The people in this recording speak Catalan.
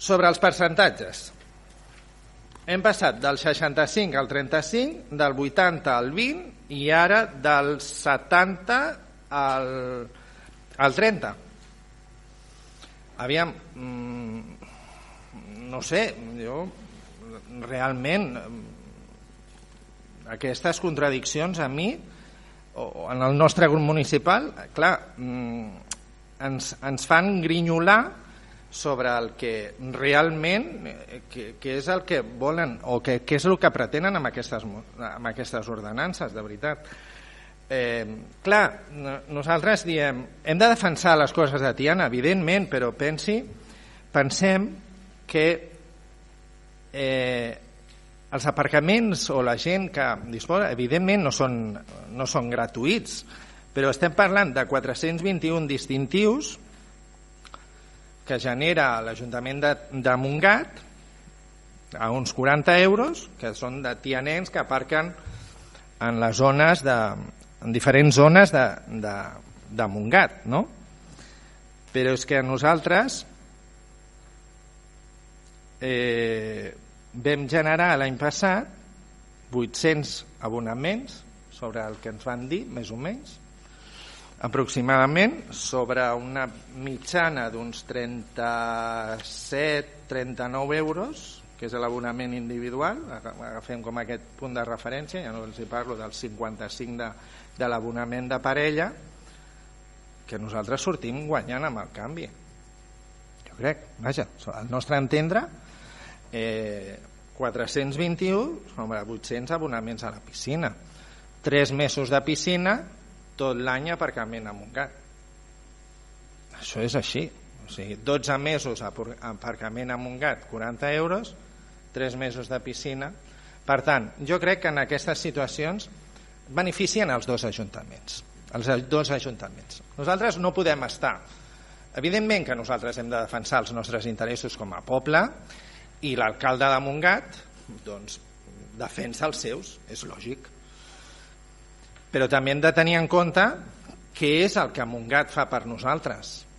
Sobre els percentatges, hem passat del 65 al 35, del 80 al 20 i ara del 70 al 30. Aviam, no sé, jo realment aquestes contradiccions a mi, o en el nostre grup municipal, clar, ens fan grinyolar sobre el que realment que és el que volen o que és el que pretenen amb aquestes ordenances, de veritat. Clar, nosaltres diem hem de defensar les coses de Tiana, evidentment, però pensem que els aparcaments o la gent que disposa, evidentment no són gratuïts, però estem parlant de 421 distintius que genera l'Ajuntament de Montgat a uns 40 euros, que són de tianencs que aparquen en les zones en diferents zones de Montgat, no? Però és que nosaltres vam generar l'any passat 800 abonaments sobre el que ens van dir, més o menys, aproximadament, sobre una mitjana d'uns 37-39 euros, que és l'abonament individual. Agafem com aquest punt de referència, ja no els parlo del 55 de l'abonament de parella, que nosaltres sortim guanyant amb el canvi. Jo crec, vaja, al nostre entendre, 421 sobre 800 abonaments a la piscina, 3 mesos de piscina, tot l'any aparcament a Montgat. Això és així, o sigui, 12 mesos aparcament a Montgat, 40 euros, 3 mesos de piscina. Per tant, jo crec que en aquestes situacions beneficien els dos ajuntaments. Nosaltres no podem estar, evidentment que nosaltres hem de defensar els nostres interessos com a poble, i l'alcalde de Montgat doncs defensa els seus, és lògic. Però també hem de tenir en compte què és el que Montgat fa per nosaltres.